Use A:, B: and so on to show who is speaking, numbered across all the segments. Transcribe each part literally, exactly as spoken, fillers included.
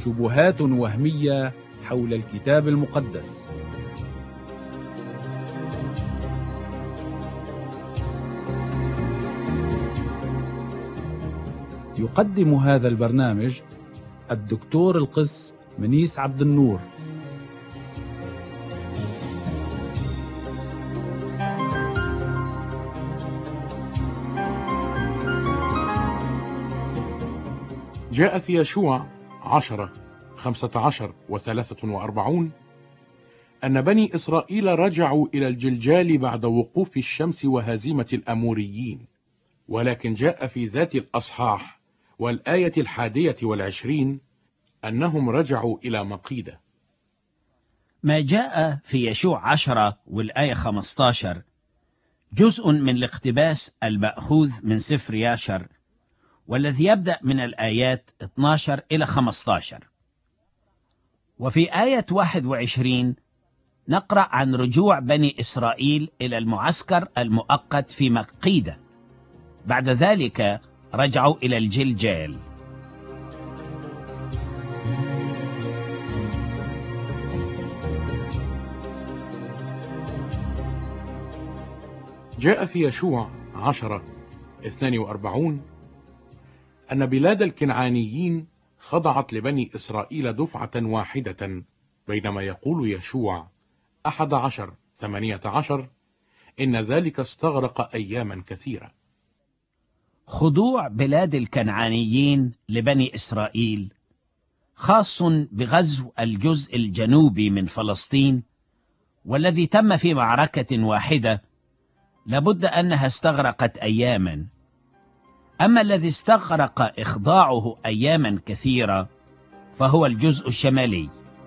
A: شبهات وهمية حول الكتاب المقدس. يقدم هذا البرنامج الدكتور القس منيس عبد النور.
B: جاء في يشوع عشرة خمسة عشر وثلاثة وأربعون أن بني إسرائيل رجعوا إلى الجلجال بعد وقوف الشمس وهزيمة الأموريين، ولكن جاء في ذات الأصحاح والآية الحادية والعشرين أنهم رجعوا إلى مقيدة.
C: ما جاء في يشوع عشرة والآية خمسة عشر جزء من الاقتباس المأخوذ من سفر ياشر، والذي يبدأ من الآيات اثنتا عشرة إلى خمسة عشر. وفي آية واحد وعشرين نقرأ عن رجوع بني إسرائيل إلى المعسكر المؤقت في مقيدة، بعد ذلك رجعوا إلى الجلجال.
B: جاء في يشوع عشرة اثنان وأربعون أن بلاد الكنعانيين خضعت لبني إسرائيل دفعة واحدة، بينما يقول يشوع أحد عشر ثمانية عشر إن ذلك استغرق أياما كثيرة.
C: خضوع بلاد الكنعانيين لبني إسرائيل خاص بغزو الجزء الجنوبي من فلسطين، والذي تم في معركة واحدة لابد أنها استغرقت أياما. أما الذي استغرق إخضاعه أياما كثيرة فهو الجزء الشمالي.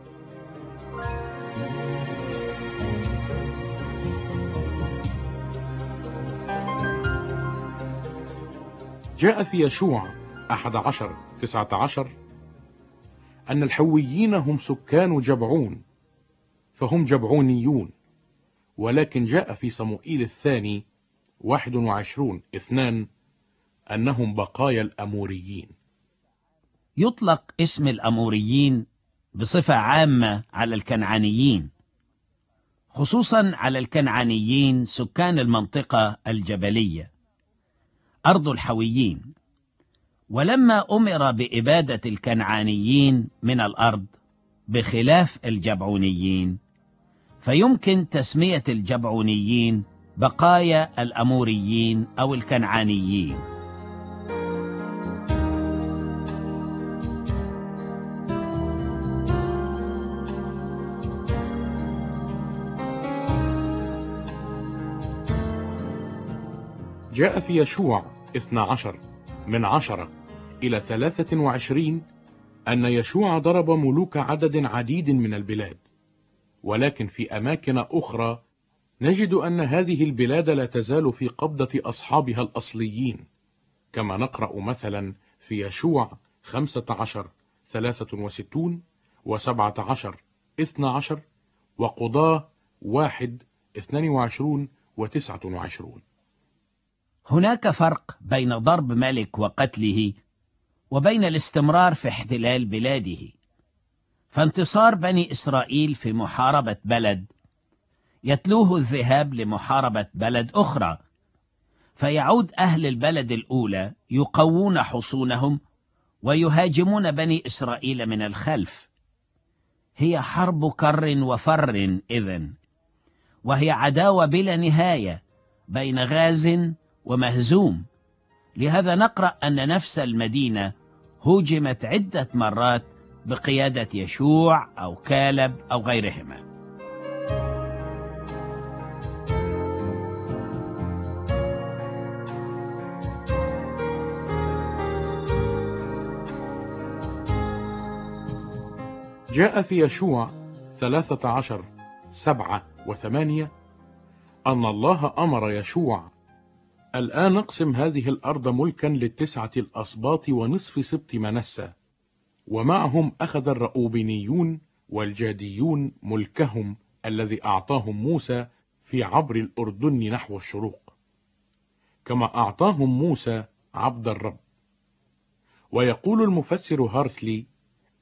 B: جاء في يشوع أحد عشر تسعة عشر أن الحويين هم سكان جبعون، فهم جبعونيون، ولكن جاء في صموئيل الثاني واحد وعشرون اثنان أنهم بقايا الأموريين.
C: يطلق اسم الأموريين بصفة عامة على الكنعانيين، خصوصا على الكنعانيين سكان المنطقة الجبلية أرض الحويين. ولما أمر بإبادة الكنعانيين من الأرض بخلاف الجبعونيين، فيمكن تسمية الجبعونيين بقايا الأموريين أو الكنعانيين.
B: جاء في يشوع اثنا عشر من عشرة إلى ثلاثة وعشرين أن يشوع ضرب ملوك عدد عديد من البلاد، ولكن في أماكن أخرى نجد أن هذه البلاد لا تزال في قبضة أصحابها الأصليين، كما نقرأ مثلا في يشوع خمسة عشر ثلاثة وستون وسبعة عشر اثنى عشر وقضاة واحد اثنان وعشرون وتسعة وعشرون.
C: هناك فرق بين ضرب ملك وقتله وبين الاستمرار في احتلال بلاده. فانتصار بني إسرائيل في محاربة بلد يتلوه الذهاب لمحاربة بلد أخرى، فيعود أهل البلد الأولى يقوون حصونهم ويهاجمون بني إسرائيل من الخلف. هي حرب كر وفر إذن، وهي عداوة بلا نهاية بين غاز ومهزوم. لهذا نقرأ أن نفس المدينة هوجمت عدة مرات بقيادة يشوع أو كالب أو غيرهما.
B: جاء في يشوع ثلاثة عشر سبعة وثمانية أن الله أمر يشوع: الآن اقسم هذه الأرض ملكا للتسعة الأسباط ونصف سبط منسى، ومعهم أخذ الرؤوبينيون والجاديون ملكهم الذي أعطاهم موسى في عبر الأردن نحو الشروق، كما أعطاهم موسى عبد الرب. ويقول المفسر هارثلي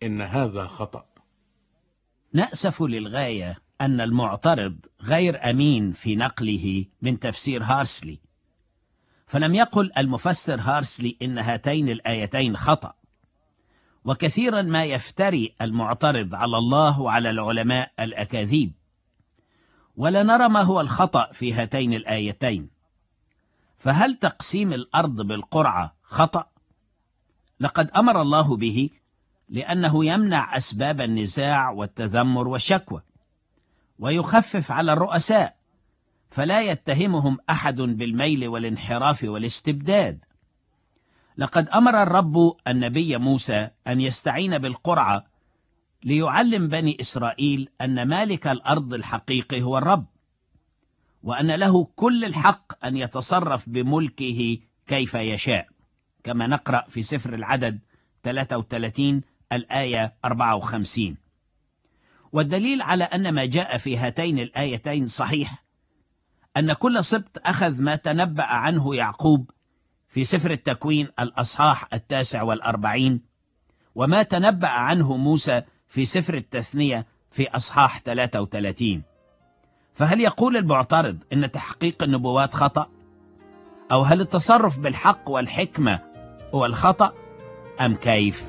B: إن هذا خطأ.
C: نأسف للغاية أن المعترض غير أمين في نقله من تفسير هارسلي، فلم يقل المفسر هارسلي إن هاتين الآيتين خطأ. وكثيرا ما يفتري المعترض على الله وعلى العلماء الأكاذيب، ولا نرى ما هو الخطأ في هاتين الآيتين. فهل تقسيم الأرض بالقرعة خطأ؟ لقد أمر الله به لأنه يمنع أسباب النزاع والتذمر والشكوى، ويخفف على الرؤساء فلا يتهمهم أحد بالميل والانحراف والاستبداد. لقد أمر الرب النبي موسى أن يستعين بالقرعة ليعلم بني إسرائيل أن مالك الأرض الحقيقي هو الرب، وأن له كل الحق أن يتصرف بملكه كيف يشاء، كما نقرأ في سفر العدد ثلاثة وثلاثين الآية أربعة وخمسين. والدليل على أن ما جاء في هاتين الآيتين صحيح أن كل سبط أخذ ما تنبأ عنه يعقوب في سفر التكوين الأصحاح التاسع والأربعين، وما تنبأ عنه موسى في سفر التثنية في أصحاح ثلاثة وثلاثين. فهل يقول المعترض إن تحقيق النبوات خطأ؟ أو هل التصرف بالحق والحكمة هو الخطأ أم كيف؟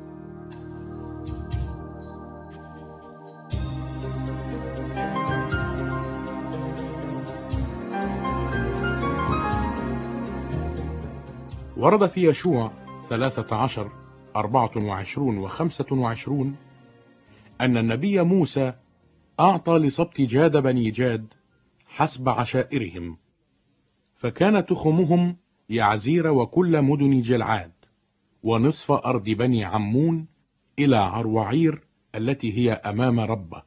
B: ورد في يشوع ثلاثة عشر أربعة وعشرون وخمسة وعشرون أن النبي موسى أعطى لسبط جاد بني جاد حسب عشائرهم، فكان تخمهم يعزير وكل مدن جلعاد ونصف أرض بني عمون إلى عروعير التي هي أمام ربه.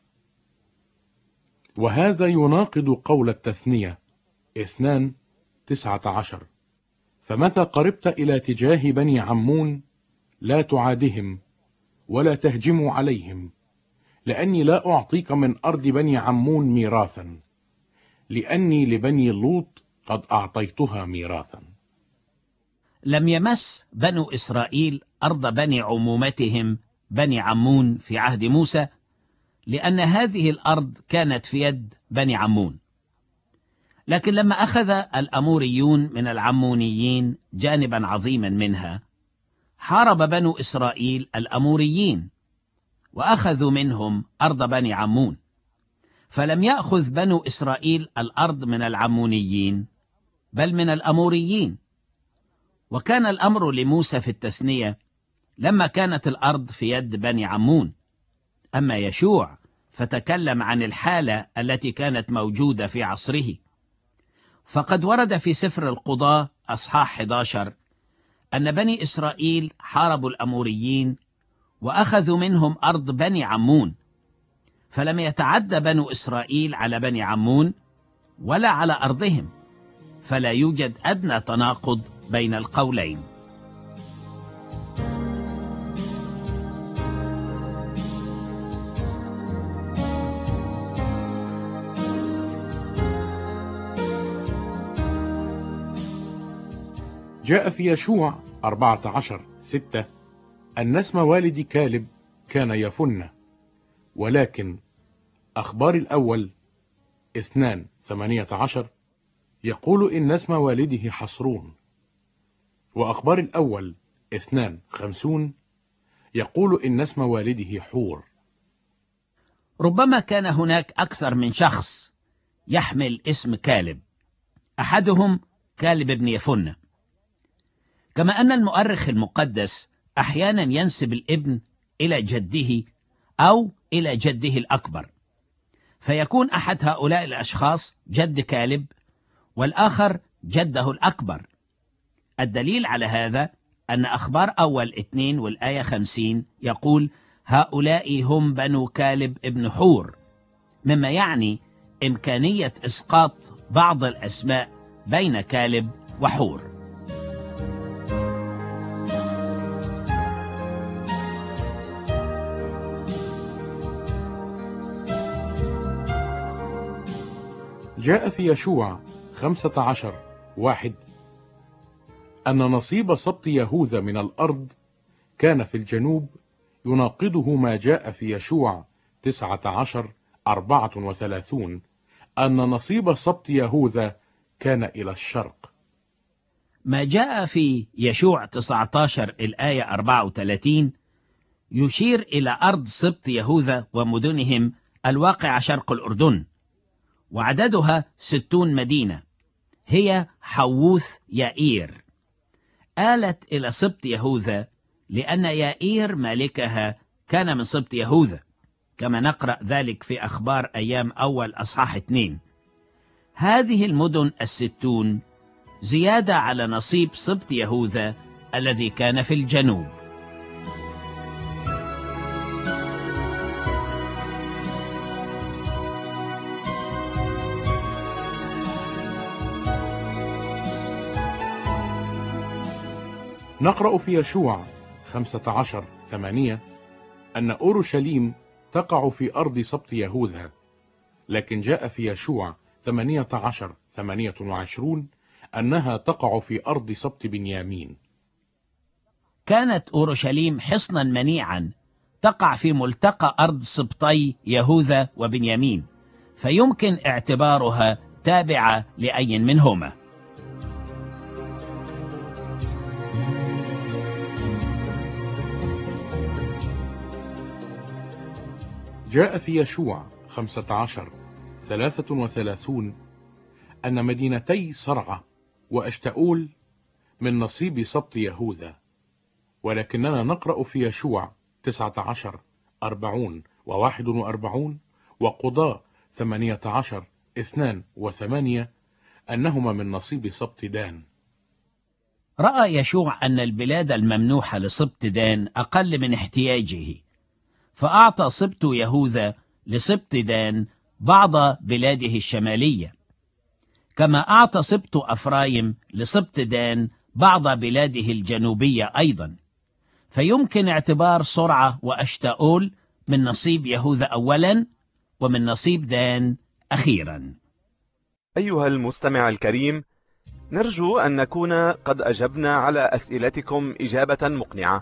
B: وهذا يناقض قول التثنية اثنان تسعة عشر: فمتى قربت إلى تجاه بني عمون لا تعادهم ولا تهجموا عليهم، لأني لا أعطيك من أرض بني عمون ميراثا، لأني لبني لوط قد أعطيتها ميراثا.
C: لم يمس بنو إسرائيل أرض بني عمومتهم بني عمون في عهد موسى، لأن هذه الأرض كانت في يد بني عمون. لكن لما أخذ الأموريون من العمونيين جانبا عظيما منها، حارب بنو إسرائيل الأموريين وأخذوا منهم أرض بني عمون، فلم يأخذ بنو إسرائيل الأرض من العمونيين بل من الأموريين. وكان الأمر لموسى في التثنية لما كانت الأرض في يد بني عمون. أما يشوع فتكلم عن الحالة التي كانت موجودة في عصره، فقد ورد في سفر القضاة أصحاح أحد عشر أن بني إسرائيل حاربوا الأموريين وأخذوا منهم أرض بني عمون، فلم يتعدى بنو إسرائيل على بني عمون ولا على أرضهم، فلا يوجد أدنى تناقض بين القولين.
B: جاء في يشوع أربعة عشر ستة أن اسم والد كالب كان يفنة، ولكن أخبار الأول اثنان ثمانية عشر يقول إن اسم والده حصرون، وأخبار الأول اثنان خمسون يقول إن اسم والده حور.
C: ربما كان هناك أكثر من شخص يحمل اسم كالب، أحدهم كالب بن يفنة، كما أن المؤرخ المقدس أحيانا ينسب الابن إلى جده أو إلى جده الأكبر، فيكون أحد هؤلاء الأشخاص جد كالب والآخر جده الأكبر. الدليل على هذا أن أخبار أول اثنين والآية خمسين يقول هؤلاء هم بنو كالب ابن حور، مما يعني إمكانية إسقاط بعض الأسماء بين كالب وحور.
B: جاء في يشوع خمسة عشر واحد أن نصيب سبط يهوذا من الأرض كان في الجنوب يناقضه ما جاء في يشوع تسعة عشر أربعة وثلاثون أن نصيب سبط يهوذا كان إلى الشرق.
C: ما جاء في يشوع تسعة عشر الآية أربعة وثلاثين يشير إلى أرض سبط يهوذا ومدنهم الواقعة شرق الأردن، وعددها ستون مدينة، هي حووث يائير. آلت إلى سبط يهوذا لأن يائير مالكها كان من سبط يهوذا، كما نقرأ ذلك في أخبار أيام أول أصحاح اثنين. هذه المدن الستون زيادة على نصيب سبط يهوذا الذي كان في الجنوب.
B: نقرأ في يشوع خمسة عشر ثمانية أن أورشليم تقع في أرض سبط يهوذا، لكن جاء في يشوع ثمانية عشر ثمانية وعشرون أنها تقع في أرض سبط بنيامين.
C: كانت أورشليم حصنا منيعا تقع في ملتقى أرض سبطي يهوذا وبنيامين، فيمكن اعتبارها تابعة لأي منهما.
B: جاء في يشوع خمسة عشر ثلاثة وثلاثون أن مدينتي صرعة وأشتاؤول من نصيب سبط يهوذا، ولكننا نقرأ في يشوع تسعة عشر أربعون وواحد وأربعون وقضاء ثمانية عشر اثنان وثمانية أنهما من نصيب سبط دان.
C: رأى يشوع أن البلاد الممنوحة لسبط دان أقل من احتياجه، فأعطى سبط يهوذا لسبط دان بعض بلاده الشمالية، كما أعطى سبط أفرايم لسبط دان بعض بلاده الجنوبية أيضا. فيمكن اعتبار صرعة وأشتاؤول من نصيب يهوذا أولا ومن نصيب دان أخيرا.
D: أيها المستمع الكريم، نرجو أن نكون قد أجبنا على أسئلتكم إجابة مقنعة،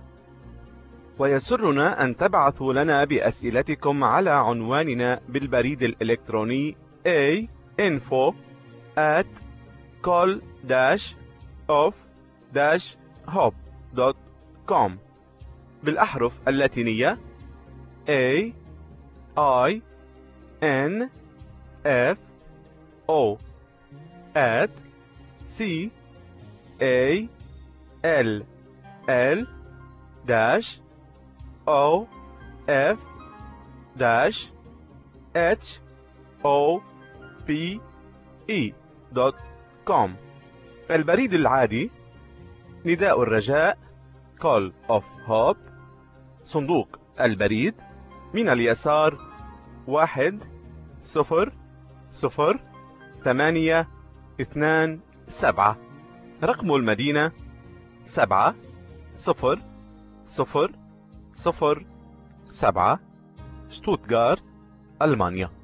D: ويسرنا أن تبعثوا لنا بأسئلتكم على عنواننا بالبريد الإلكتروني a info at col dash of dash hope dot com بالأحرف اللاتينية A I N F O at C A L L dash O F dash H O P E دوت كوم. البريد العادي نداء الرجاء Call of Hope، صندوق البريد من اليسار واحد صفر صفر ثمانية اثنان سبعة، رقم المدينة سبعة صفر صفر صفر سبعة، شتوتغارت، ألمانيا.